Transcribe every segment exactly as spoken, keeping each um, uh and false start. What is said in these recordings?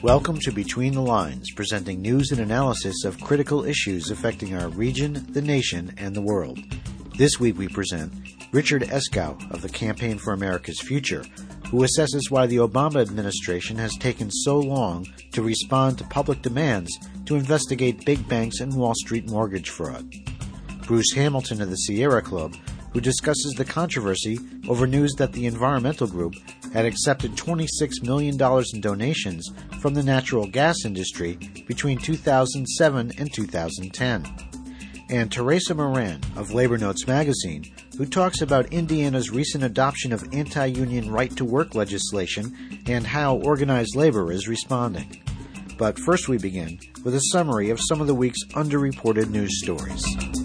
Welcome to Between the Lines, presenting news and analysis of critical issues affecting our region, the nation, and the world. This week we present Richard Eskow of the Campaign for America's Future, who assesses why the Obama administration has taken so long to respond to public demands to investigate big banks and Wall Street mortgage fraud. Bruce Hamilton of the Sierra Club, who discusses the controversy over news that the environmental group had accepted twenty-six million dollars in donations from the natural gas industry between two thousand seven and two thousand ten. And Teresa Moran of Labor Notes magazine, who talks about Indiana's recent adoption of anti-union right-to-work legislation and how organized labor is responding. But first we begin with a summary of some of the week's underreported news stories.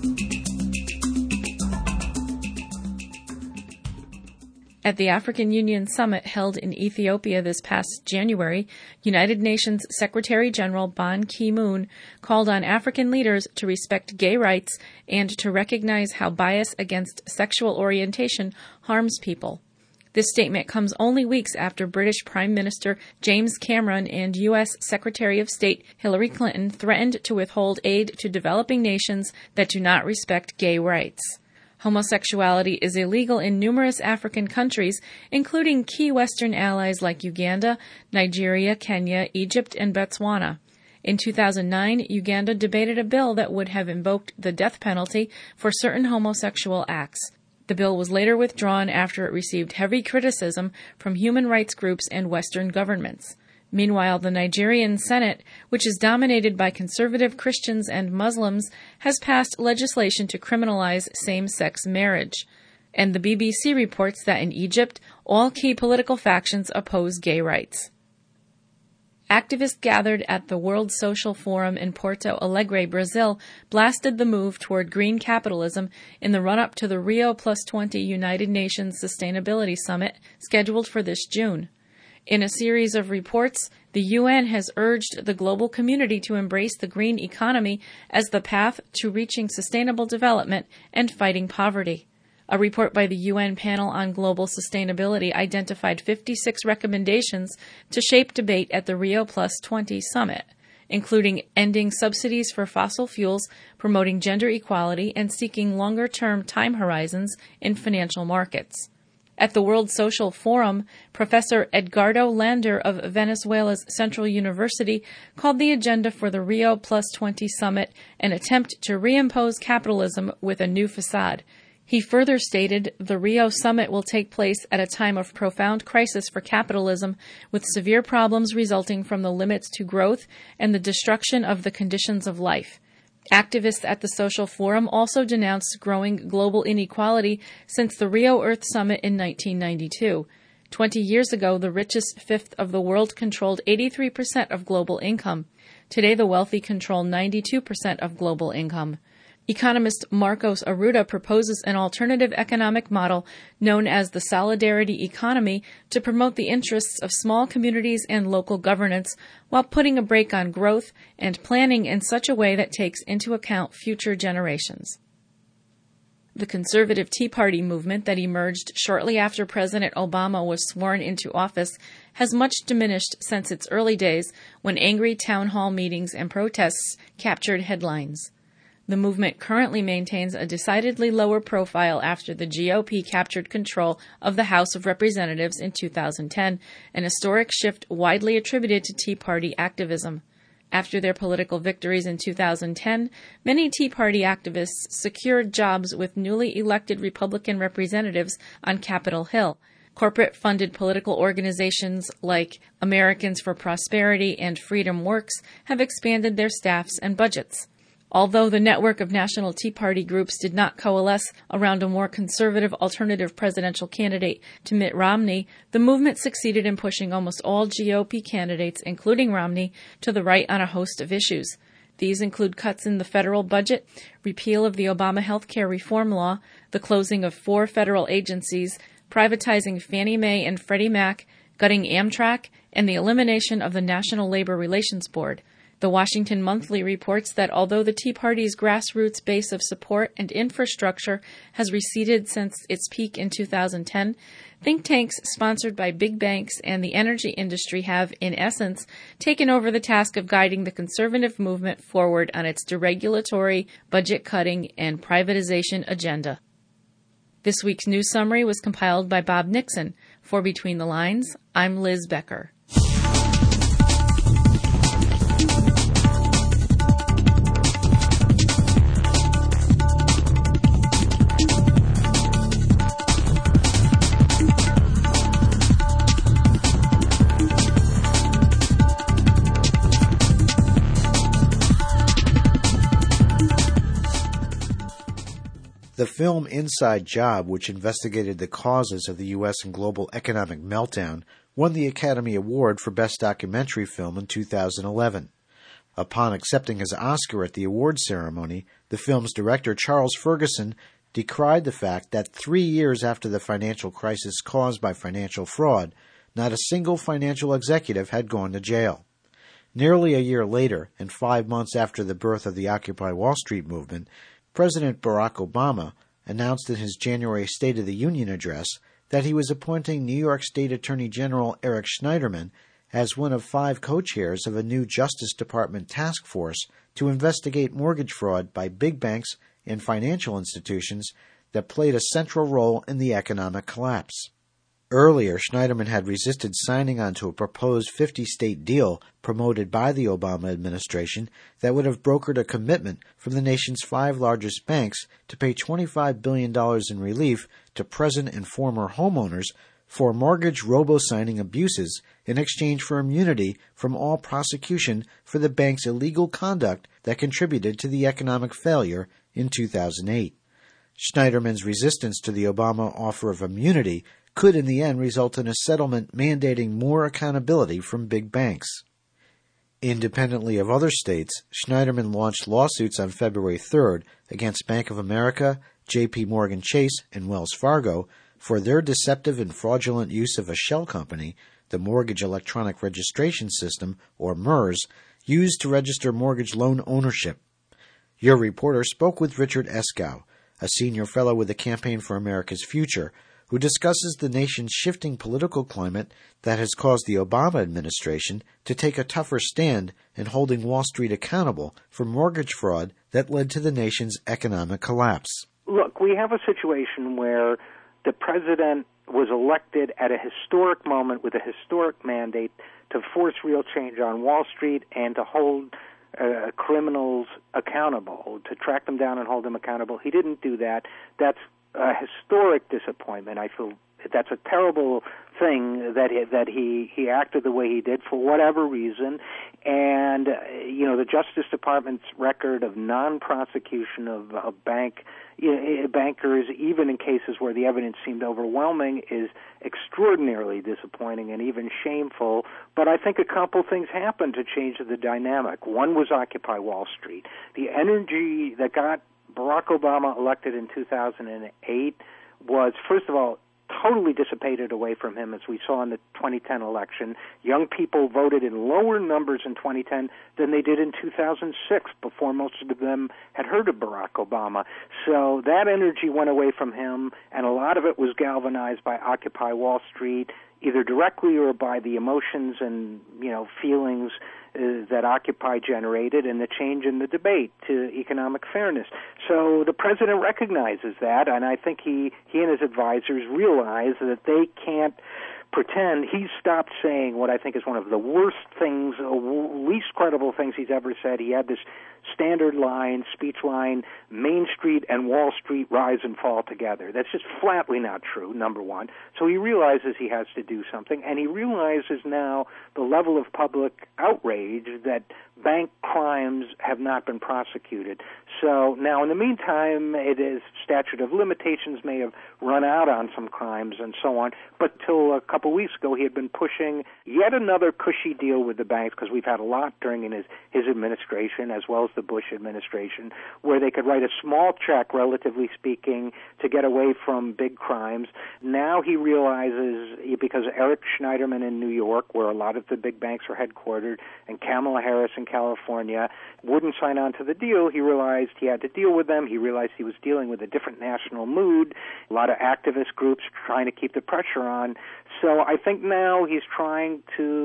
At the African Union Summit held in Ethiopia this past January, United Nations Secretary-General Ban Ki-moon called on African leaders to respect gay rights and to recognize how bias against sexual orientation harms people. This statement comes only weeks after British Prime Minister James Cameron and U S Secretary of State Hillary Clinton threatened to withhold aid to developing nations that do not respect gay rights. Homosexuality is illegal in numerous African countries, including key Western allies like Uganda, Nigeria, Kenya, Egypt, and Botswana. In two thousand nine, Uganda debated a bill that would have invoked the death penalty for certain homosexual acts. The bill was later withdrawn after it received heavy criticism from human rights groups and Western governments. Meanwhile, the Nigerian Senate, which is dominated by conservative Christians and Muslims, has passed legislation to criminalize same-sex marriage. And the B B C reports that in Egypt, all key political factions oppose gay rights. Activists gathered at the World Social Forum in Porto Alegre, Brazil, blasted the move toward green capitalism in the run-up to the Rio Plus twenty United Nations Sustainability Summit scheduled for this June. In a series of reports, the U N has urged the global community to embrace the green economy as the path to reaching sustainable development and fighting poverty. A report by the U N Panel on Global Sustainability identified fifty-six recommendations to shape debate at the Rio Plus twenty summit, including ending subsidies for fossil fuels, promoting gender equality, and seeking longer-term time horizons in financial markets. At the World Social Forum, Professor Edgardo Lander of Venezuela's Central University called the agenda for the Rio Plus twenty summit an attempt to reimpose capitalism with a new facade. He further stated the Rio summit will take place at a time of profound crisis for capitalism, with severe problems resulting from the limits to growth and the destruction of the conditions of life. Activists at the Social Forum also denounced growing global inequality since the Rio Earth Summit in nineteen ninety-two. Twenty years ago, the richest fifth of the world controlled eighty-three percent of global income. Today, the wealthy control ninety-two percent of global income. Economist Marcos Arruda proposes an alternative economic model known as the solidarity economy to promote the interests of small communities and local governance while putting a brake on growth and planning in such a way that takes into account future generations. The conservative Tea Party movement that emerged shortly after President Obama was sworn into office has much diminished since its early days when angry town hall meetings and protests captured headlines. The movement currently maintains a decidedly lower profile after the G O P captured control of the House of Representatives in two thousand ten, an historic shift widely attributed to Tea Party activism. After their political victories in two thousand ten, many Tea Party activists secured jobs with newly elected Republican representatives on Capitol Hill. Corporate-funded political organizations like Americans for Prosperity and Freedom Works have expanded their staffs and budgets. Although the network of national Tea Party groups did not coalesce around a more conservative alternative presidential candidate to Mitt Romney, the movement succeeded in pushing almost all G O P candidates, including Romney, to the right on a host of issues. These include cuts in the federal budget, repeal of the Obama health care reform law, the closing of four federal agencies, privatizing Fannie Mae and Freddie Mac, gutting Amtrak, and the elimination of the National Labor Relations Board. The Washington Monthly reports that although the Tea Party's grassroots base of support and infrastructure has receded since its peak in two thousand ten, think tanks sponsored by big banks and the energy industry have, in essence, taken over the task of guiding the conservative movement forward on its deregulatory, budget-cutting, and privatization agenda. This week's news summary was compiled by Bob Nixon. For Between the Lines, I'm Liz Becker. The film Inside Job, which investigated the causes of the U S and global economic meltdown, won the Academy Award for Best Documentary Film in two thousand eleven. Upon accepting his Oscar at the awards ceremony, the film's director, Charles Ferguson, decried the fact that three years after the financial crisis caused by financial fraud, not a single financial executive had gone to jail. Nearly a year later, and five months after the birth of the Occupy Wall Street movement, President Barack Obama announced in his January State of the Union address that he was appointing New York State Attorney General Eric Schneiderman as one of five co-chairs of a new Justice Department task force to investigate mortgage fraud by big banks and financial institutions that played a central role in the economic collapse. Earlier, Schneiderman had resisted signing on to a proposed fifty-state deal promoted by the Obama administration that would have brokered a commitment from the nation's five largest banks to pay twenty-five billion dollars in relief to present and former homeowners for mortgage robo-signing abuses in exchange for immunity from all prosecution for the bank's illegal conduct that contributed to the economic failure in two thousand eight. Schneiderman's resistance to the Obama offer of immunity could in the end result in a settlement mandating more accountability from big banks. Independently of other states, Schneiderman launched lawsuits on February third against Bank of America, J P Morgan Chase, and Wells Fargo for their deceptive and fraudulent use of a shell company, the Mortgage Electronic Registration System, or MERS, used to register mortgage loan ownership. Your reporter spoke with Richard Eskow, a senior fellow with the Campaign for America's Future, who discusses the nation's shifting political climate that has caused the Obama administration to take a tougher stand in holding Wall Street accountable for mortgage fraud that led to the nation's economic collapse. Look, we have a situation where the president was elected at a historic moment with a historic mandate to force real change on Wall Street and to hold uh, criminals accountable, to track them down and hold them accountable. He didn't do that. That's a historic disappointment. I feel that's a terrible thing that he, that he, he acted the way he did for whatever reason. And, uh, you know, the Justice Department's record of non-prosecution of, of bank you know, bankers, even in cases where the evidence seemed overwhelming, is extraordinarily disappointing and even shameful. But I think a couple things happened to change the dynamic. One was Occupy Wall Street. The energy that got Barack Obama elected in two thousand eight was, first of all, totally dissipated away from him, as we saw in the twenty ten election. Young people voted in lower numbers in twenty ten than they did in two thousand six, before most of them had heard of Barack Obama. So that energy went away from him, and a lot of it was galvanized by Occupy Wall Street, either directly or by the emotions and, you know, feelings Uh, that Occupy generated and the change in the debate to economic fairness. So the president recognizes that, and I think he, he and his advisors realize that they can't pretend. He stopped saying what I think is one of the worst things, uh, least credible things he's ever said. He had this standard line, speech line, Main Street and Wall Street rise and fall together. That's just flatly not true, number one. So he realizes he has to do something, and he realizes now the level of public outrage that bank crimes have not been prosecuted. So now, in the meantime, it is statute of limitations may have run out on some crimes and so on, but till a couple couple of weeks ago, he had been pushing yet another cushy deal with the banks, because we've had a lot during his, his administration, as well as the Bush administration, where they could write a small check, relatively speaking, to get away from big crimes. Now he realizes, because Eric Schneiderman in New York, where a lot of the big banks are headquartered, and Kamala Harris in California, wouldn't sign on to the deal, he realized he had to deal with them. He realized he was dealing with a different national mood, a lot of activist groups trying to keep the pressure on. So I think now he's trying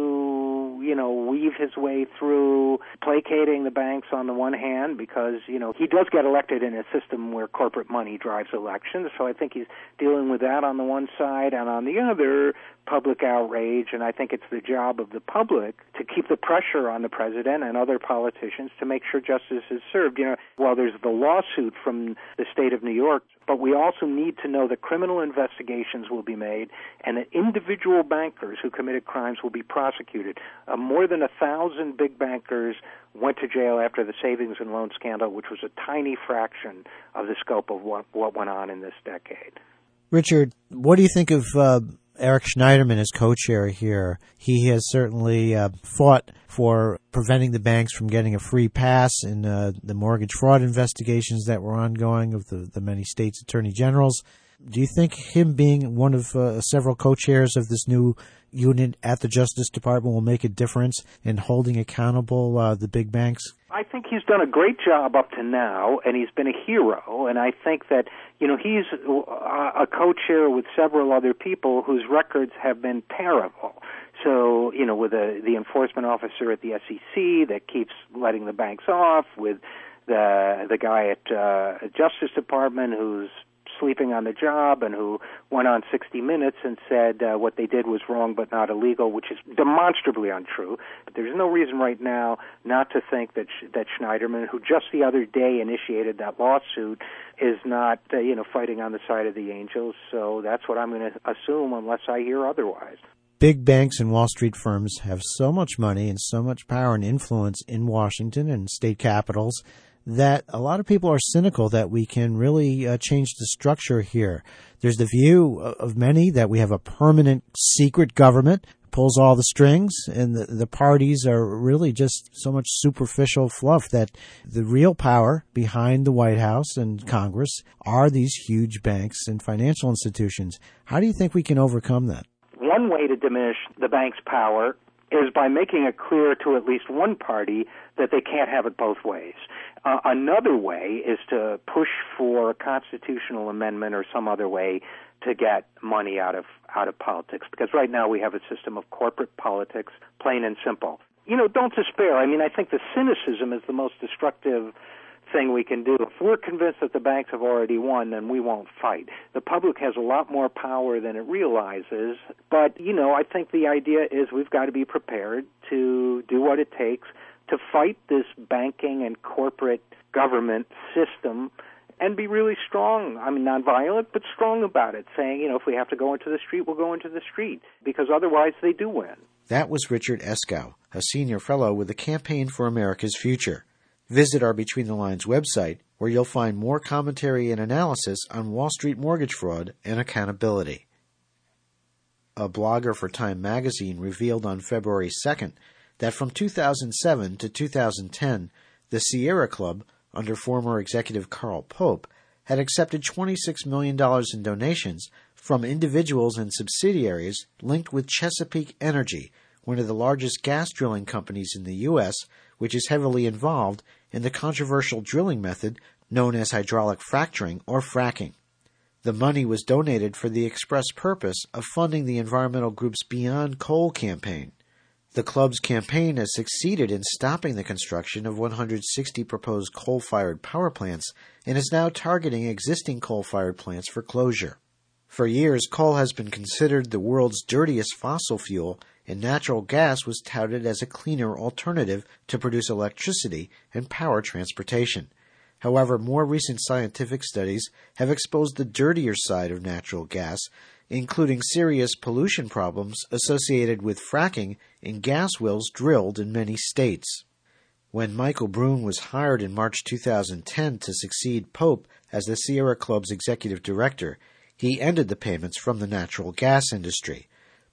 to, you know, weave his way through placating the banks on the one hand, because, you know, he does get elected in a system where corporate money drives elections. So I think he's dealing with that on the one side, and on the other, public outrage. And I think it's the job of the public to keep the pressure on the president and other politicians to make sure justice is served. You know, while there's the lawsuit from the state of New York, but we also need to know that criminal investigations will be made and that individual bankers who committed crimes will be prosecuted. Uh, more than a thousand big bankers went to jail after the savings and loan scandal, which was a tiny fraction of the scope of what, what went on in this decade. Richard, what do you think of uh, Eric Schneiderman as co-chair here? He has certainly uh, fought for preventing the banks from getting a free pass in uh, the mortgage fraud investigations that were ongoing of the, the many states' attorney generals. Do you think him being one of uh, several co-chairs of this new unit at the Justice Department will make a difference in holding accountable uh, the big banks? I think he's done a great job up to now, and he's been a hero. And I think that, you know, he's a co-chair with several other people whose records have been terrible. So, you know, with a, the enforcement officer at the S E C that keeps letting the banks off, with the the guy at uh, Justice Department who's sleeping on the job and who went on sixty minutes and said uh, what they did was wrong but not illegal, which is demonstrably untrue. But there's no reason right now not to think that Sh- that Schneiderman, who just the other day initiated that lawsuit, is not uh, you know fighting on the side of the angels. So that's what I'm going to assume, unless I hear otherwise. Big banks and Wall Street firms have so much money and so much power and influence in Washington and state capitals that a lot of people are cynical that we can really uh, change the structure here. There's the view of many that we have a permanent secret government, pulls all the strings, and the, the parties are really just so much superficial fluff that the real power behind the White House and Congress are these huge banks and financial institutions. How do you think we can overcome that? One way to diminish the bank's power is by making it clear to at least one party that they can't have it both ways. Uh, another way is to push for a constitutional amendment or some other way to get money out of out of politics, because right now we have a system of corporate politics, plain and simple. You know, don't despair. I mean, I think the cynicism is the most destructive thing we can do. If we're convinced that the banks have already won, then we won't fight. The public has a lot more power than it realizes, but, you know, I think the idea is we've got to be prepared to do what it takes to fight this banking and corporate government system and be really strong. I mean, nonviolent, but strong about it, saying, you know, if we have to go into the street, we'll go into the street, because otherwise they do win. That was Richard Eskow, a senior fellow with the Campaign for America's Future. Visit our Between the Lines website, where you'll find more commentary and analysis on Wall Street mortgage fraud and accountability. A blogger for Time magazine revealed on February second that from two thousand seven to two thousand ten, the Sierra Club, under former executive Carl Pope, had accepted twenty-six million dollars in donations from individuals and subsidiaries linked with Chesapeake Energy, one of the largest gas drilling companies in the U S, which is heavily involved in the controversial drilling method known as hydraulic fracturing or fracking. The money was donated for the express purpose of funding the environmental group's Beyond Coal campaign. The club's campaign has succeeded in stopping the construction of one hundred sixty proposed coal-fired power plants and is now targeting existing coal-fired plants for closure. For years, coal has been considered the world's dirtiest fossil fuel, and natural gas was touted as a cleaner alternative to produce electricity and power transportation. However, more recent scientific studies have exposed the dirtier side of natural gas, including serious pollution problems associated with fracking in gas wells drilled in many states. When Michael Brune was hired in March two thousand ten to succeed Pope as the Sierra Club's executive director, he ended the payments from the natural gas industry.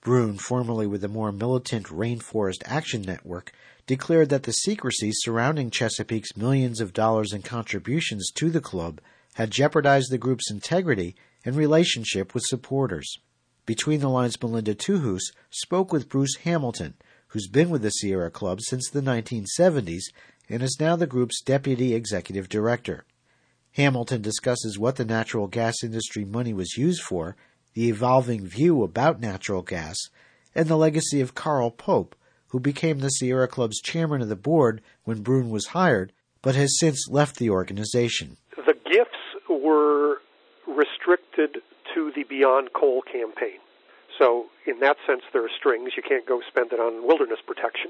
Brune, formerly with the more militant Rainforest Action Network, declared that the secrecy surrounding Chesapeake's millions of dollars in contributions to the club had jeopardized the group's integrity and relationship with supporters. Between the Lines, Melinda Tuhus spoke with Bruce Hamilton, who's been with the Sierra Club since the nineteen seventies and is now the group's deputy executive director. Hamilton discusses what the natural gas industry money was used for, the evolving view about natural gas, and the legacy of Carl Pope, who became the Sierra Club's chairman of the board when Brune was hired, but has since left the organization. The gifts were restricted to the Beyond Coal campaign. So in that sense, there are strings. You can't go spend it on wilderness protection.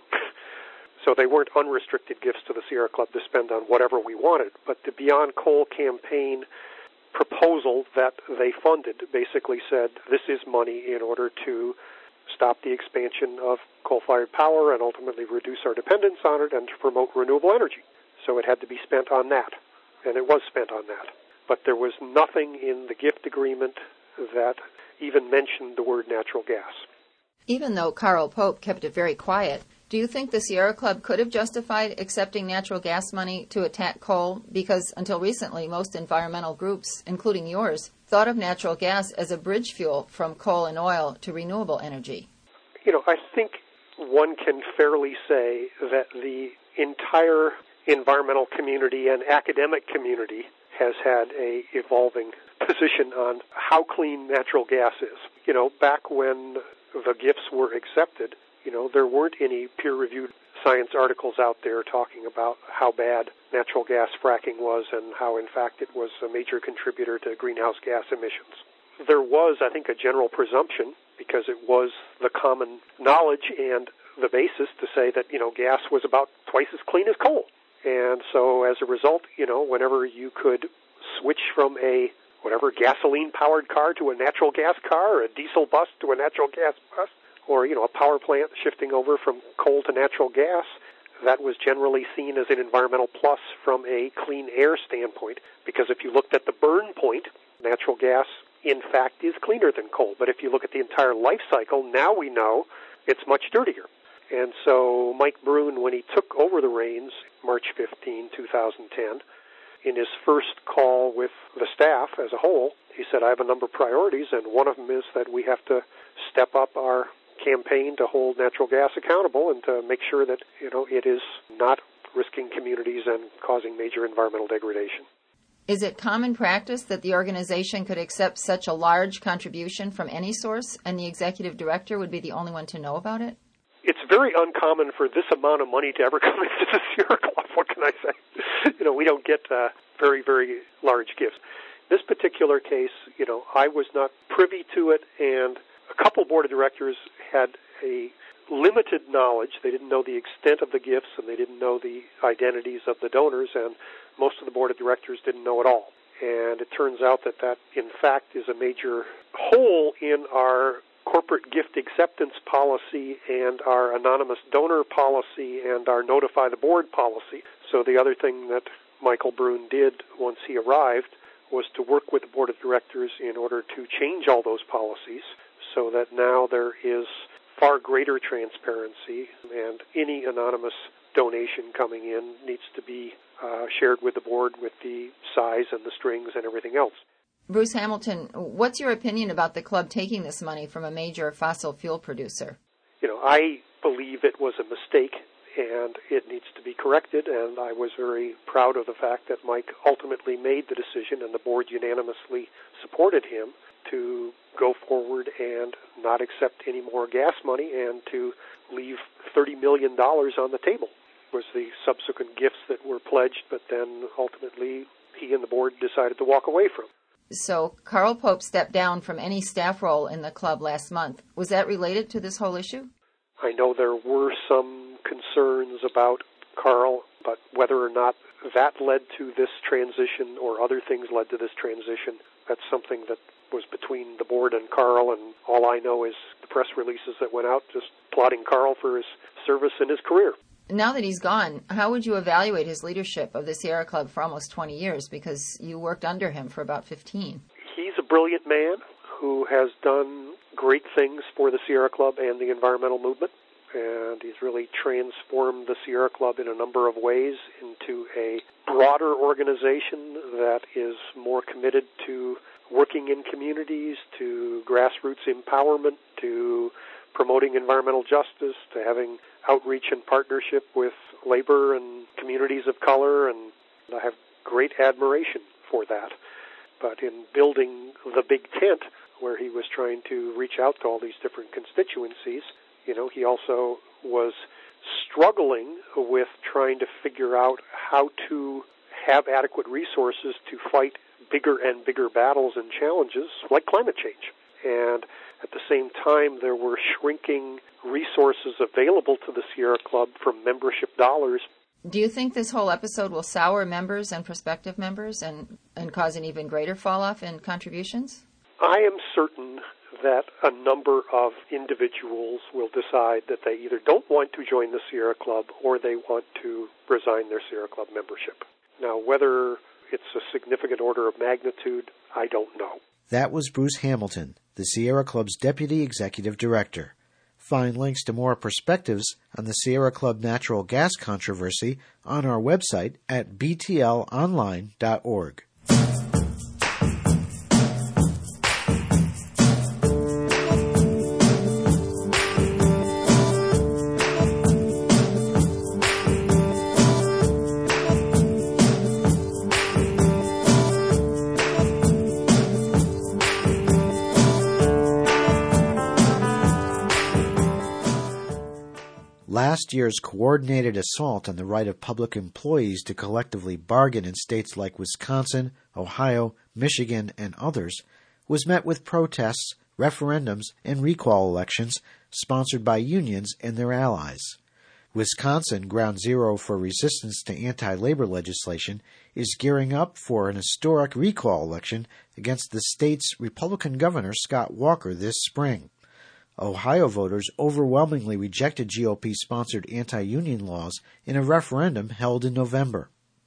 So they weren't unrestricted gifts to the Sierra Club to spend on whatever we wanted. But the Beyond Coal campaign proposal that they funded basically said this is money in order to stop the expansion of coal-fired power and ultimately reduce our dependence on it and to promote renewable energy. So it had to be spent on that, and it was spent on that. But there was nothing in the gift agreement that even mentioned the word natural gas. Even though Carl Pope kept it very quiet, do you think the Sierra Club could have justified accepting natural gas money to attack coal? Because until recently, most environmental groups, including yours, thought of natural gas as a bridge fuel from coal and oil to renewable energy. You know, I think one can fairly say that the entire environmental community and academic community has had a evolving position on how clean natural gas is. You know, back when the gifts were accepted, you know, there weren't any peer-reviewed science articles out there talking about how bad natural gas fracking was and how, in fact, it was a major contributor to greenhouse gas emissions. There was, I think, a general presumption, because it was the common knowledge and the basis to say that, you know, gas was about twice as clean as coal. And so as a result, you know, whenever you could switch from a whatever gasoline-powered car to a natural gas car, or a diesel bus to a natural gas bus, or, you know, a power plant shifting over from coal to natural gas, that was generally seen as an environmental plus from a clean air standpoint. Because if you looked at the burn point, natural gas, in fact, is cleaner than coal. But if you look at the entire life cycle, now we know it's much dirtier. And so Mike Brune, when he took over the reins, March fifteenth, twenty ten, in his first call with the staff as a whole, he said, I have a number of priorities, and one of them is that we have to step up our campaign to hold natural gas accountable and to make sure that, you know, it is not risking communities and causing major environmental degradation. Is it common practice that the organization could accept such a large contribution from any source and the executive director would be the only one to know about it? It's very uncommon for this amount of money to ever come into the Sierra Club. What can I say? You know, we don't get uh, very, very large gifts. This particular case, you know, I was not privy to it, and a couple board of directors had a limited knowledge. They didn't know the extent of the gifts, and they didn't know the identities of the donors, and most of the board of directors didn't know at all. And it turns out that that, in fact, is a major hole in our corporate gift acceptance policy and our anonymous donor policy and our notify the board policy. So the other thing that Michael Brune did once he arrived was to work with the board of directors in order to change all those policies so that now there is far greater transparency, and any anonymous donation coming in needs to be uh, shared with the board with the size and the strings and everything else. Bruce Hamilton, what's your opinion about the club taking this money from a major fossil fuel producer? You know, I believe it was a mistake, and it needs to be corrected, and I was very proud of the fact that Mike ultimately made the decision, and the board unanimously supported him to go forward and not accept any more gas money and to leave thirty million dollars on the table. It was the subsequent gifts that were pledged, but then ultimately he and the board decided to walk away from. So Carl Pope stepped down from any staff role in the club last month. Was that related to this whole issue? I know there were some concerns about Carl, but whether or not that led to this transition or other things led to this transition, that's something that was between the board and Carl, and all I know is the press releases that went out just applauding Carl for his service in his career. Now that he's gone, how would you evaluate his leadership of the Sierra Club for almost twenty years, because you worked under him for about fifteen? He's a brilliant man who has done great things for the Sierra Club and the environmental movement, and he's really transformed the Sierra Club in a number of ways into a broader organization that is more committed to working in communities, to grassroots empowerment, to promoting environmental justice, to having outreach and partnership with labor and communities of color, and I have great admiration for that. But in building the big tent, where he was trying to reach out to all these different constituencies, you know, he also was struggling with trying to figure out how to have adequate resources to fight bigger and bigger battles and challenges like climate change. And at the same time, there were shrinking resources available to the Sierra Club from membership dollars. Do you think this whole episode will sour members and prospective members and, and cause an even greater fall-off in contributions? I am certain that a number of individuals will decide that they either don't want to join the Sierra Club or they want to resign their Sierra Club membership. Now, whether it's a significant order of magnitude, I don't know. That was Bruce Hamilton, the Sierra Club's Deputy Executive Director. Find links to more perspectives on the Sierra Club natural gas controversy on our website at b t l online dot org. Last year's coordinated assault on the right of public employees to collectively bargain in states like Wisconsin, Ohio, Michigan, and others was met with protests, referendums, and recall elections sponsored by unions and their allies. Wisconsin, ground zero for resistance to anti-labor legislation, is gearing up for an historic recall election against the state's Republican governor, Scott Walker, this spring. Ohio voters overwhelmingly rejected G O P-sponsored anti-union laws in a referendum held in November.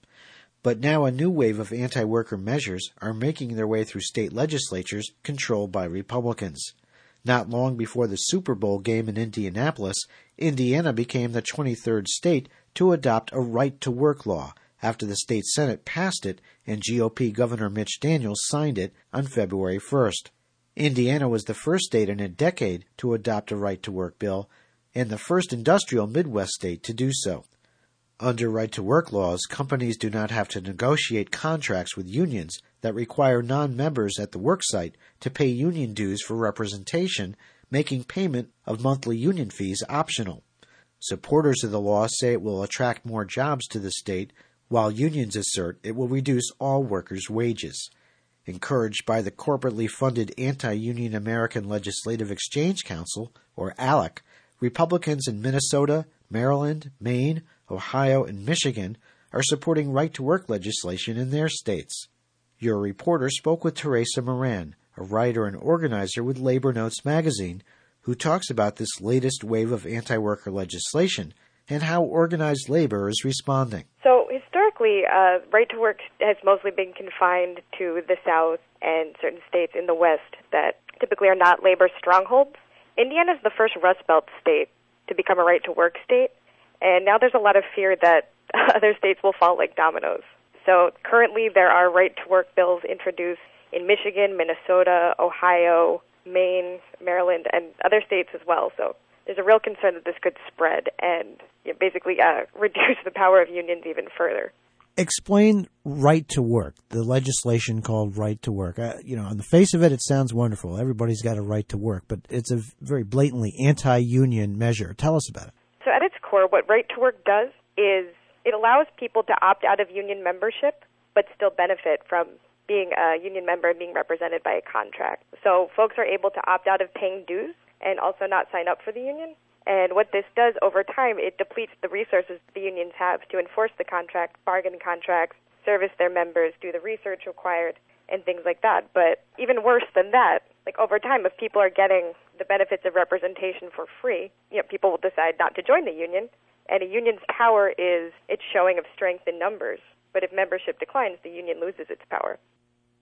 But now a new wave of anti-worker measures are making their way through state legislatures controlled by Republicans. Not long before the Super Bowl game in Indianapolis, Indiana became the twenty-third state to adopt a right-to-work law after the state Senate passed it and G O P Governor Mitch Daniels signed it on February first. Indiana was the first state in a decade to adopt a right-to-work bill and the first industrial Midwest state to do so. Under right-to-work laws, companies do not have to negotiate contracts with unions that require non-members at the worksite to pay union dues for representation, making payment of monthly union fees optional. Supporters of the law say it will attract more jobs to the state, while unions assert it will reduce all workers' wages. Encouraged by the corporately funded Anti-Union American Legislative Exchange Council, or ALEC, Republicans in Minnesota, Maryland, Maine, Ohio, and Michigan are supporting right-to-work legislation in their states. Your reporter spoke with Teresa Moran, a writer and organizer with Labor Notes magazine, who talks about this latest wave of anti-worker legislation and how organized labor is responding. So historically, uh, right to work has mostly been confined to the South and certain states in the West that typically are not labor strongholds. Indiana is the first Rust Belt state to become a right to work state, and now there's a lot of fear that other states will fall like dominoes. So currently there are right to work bills introduced in Michigan, Minnesota, Ohio, Maine, Maryland, and other states as well. So there's a real concern that this could spread and you know, basically uh, reduce the power of unions even further. Explain right to work, the legislation called right to work. Uh, you know, on the face of it, it sounds wonderful. Everybody's got a right to work, but it's a very blatantly anti-union measure. Tell us about it. So at its core, what right to work does is it allows people to opt out of union membership but still benefit from being a union member and being represented by a contract. So folks are able to opt out of paying dues and also not sign up for the union. And what this does over time, it depletes the resources the unions have to enforce the contract, bargain contracts, service their members, do the research required, and things like that. But even worse than that, like over time, if people are getting the benefits of representation for free, you know, people will decide not to join the union. And a union's power is its showing of strength in numbers. But if membership declines, the union loses its power.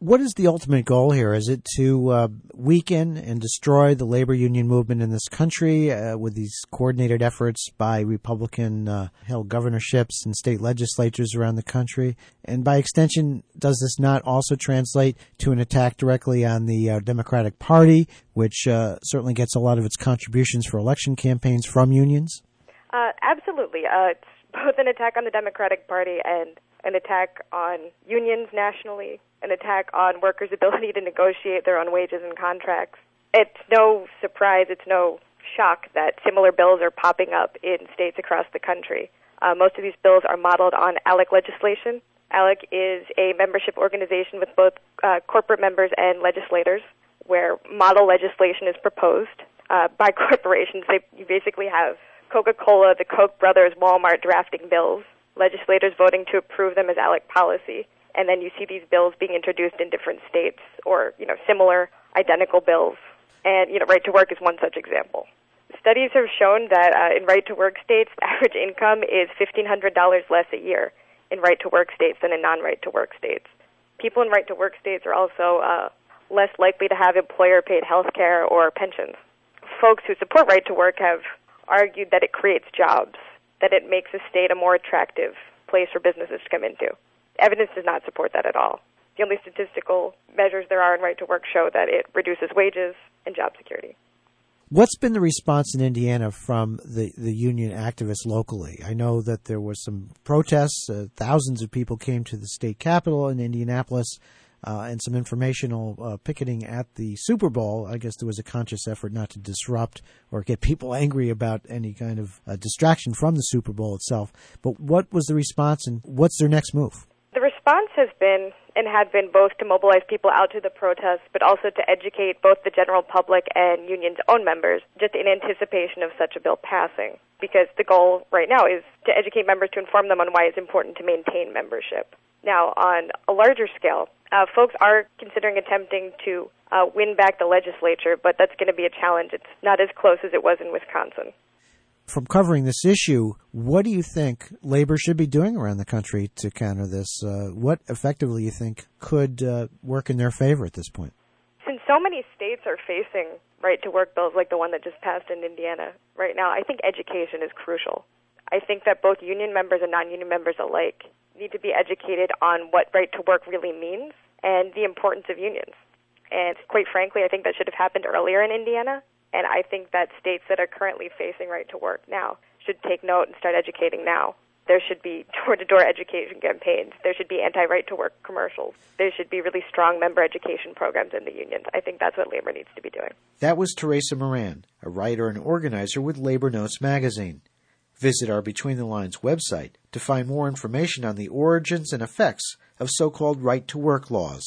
What is the ultimate goal here? Is it to uh, weaken and destroy the labor union movement in this country uh, with these coordinated efforts by Republican-held uh, governorships and state legislatures around the country? And by extension, does this not also translate to an attack directly on the uh, Democratic Party, which uh, certainly gets a lot of its contributions for election campaigns from unions? Uh, absolutely. Uh, it's both an attack on the Democratic Party and an attack on unions nationally, an attack on workers' ability to negotiate their own wages and contracts. It's no surprise, it's no shock that similar bills are popping up in states across the country. Uh, most of these bills are modeled on ALEC legislation. ALEC is a membership organization with both uh, corporate members and legislators, where model legislation is proposed uh, by corporations. They, you basically have Coca-Cola, the Koch brothers, Walmart drafting bills, legislators voting to approve them as ALEC policy, and then you see these bills being introduced in different states, or, you know, similar, identical bills. And, you know, Right to Work is one such example. Studies have shown that uh, in Right to Work states, the average income is fifteen hundred dollars less a year in Right to Work states than in non-Right to Work states. People in Right to Work states are also uh, less likely to have employer-paid health care or pensions. Folks who support Right to Work have argued that it creates jobs, that it makes a state a more attractive place for businesses to come into. Evidence does not support that at all. The only statistical measures there are in Right to Work show that it reduces wages and job security. What's been the response in Indiana from the, the union activists locally? I know that there was some protests. Uh, thousands of people came to the state capitol in Indianapolis uh, and some informational uh, picketing at the Super Bowl. I guess there was a conscious effort not to disrupt or get people angry about any kind of uh, distraction from the Super Bowl itself. But what was the response, and what's their next move? The response has been and had been both to mobilize people out to the protests, but also to educate both the general public and unions' own members just in anticipation of such a bill passing. Because the goal right now is to educate members, to inform them on why it's important to maintain membership. Now, on a larger scale, uh, folks are considering attempting to uh, win back the legislature, but that's going to be a challenge. It's not as close as it was in Wisconsin. From covering this issue, what do you think labor should be doing around the country to counter this? Uh, what effectively you think could uh, work in their favor at this point? Since so many states are facing right-to-work bills like the one that just passed in Indiana right now, I think education is crucial. I think that both union members and non-union members alike need to be educated on what right-to-work really means and the importance of unions. And quite frankly, I think that should have happened earlier in Indiana. And I think that states that are currently facing right to work now should take note and start educating now. There should be door-to-door education campaigns. There should be anti-right to work commercials. There should be really strong member education programs in the unions. I think that's what labor needs to be doing. That was Teresa Moran, a writer and organizer with Labor Notes magazine. Visit our Between the Lines website to find more information on the origins and effects of so-called right-to-work laws.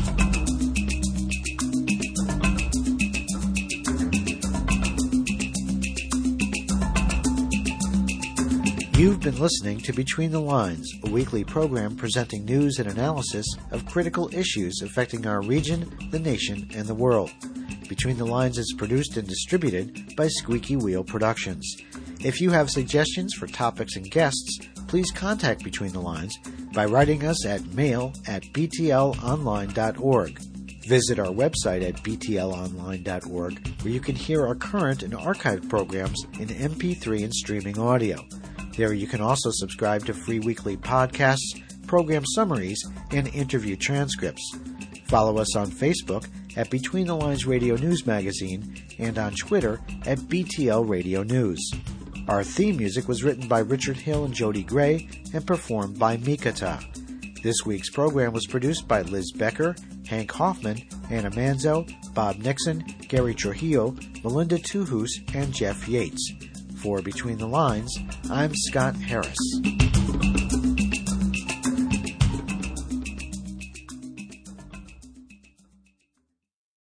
You've been listening to Between the Lines, a weekly program presenting news and analysis of critical issues affecting our region, the nation, and the world. Between the Lines is produced and distributed by Squeaky Wheel Productions. If you have suggestions for topics and guests, please contact Between the Lines by writing us at mail at b t l online dot org. Visit our website at b t l online dot org, where you can hear our current and archived programs in M P three and streaming audio. There you can also subscribe to free weekly podcasts, program summaries, and interview transcripts. Follow us on Facebook at Between the Lines Radio News Magazine and on Twitter at B T L Radio News. Our theme music was written by Richard Hill and Jody Gray and performed by Mikata. This week's program was produced by Liz Becker, Hank Hoffman, Anna Manzo, Bob Nixon, Gary Trujillo, Melinda Tuhus, and Jeff Yates. For Between the Lines, I'm Scott Harris.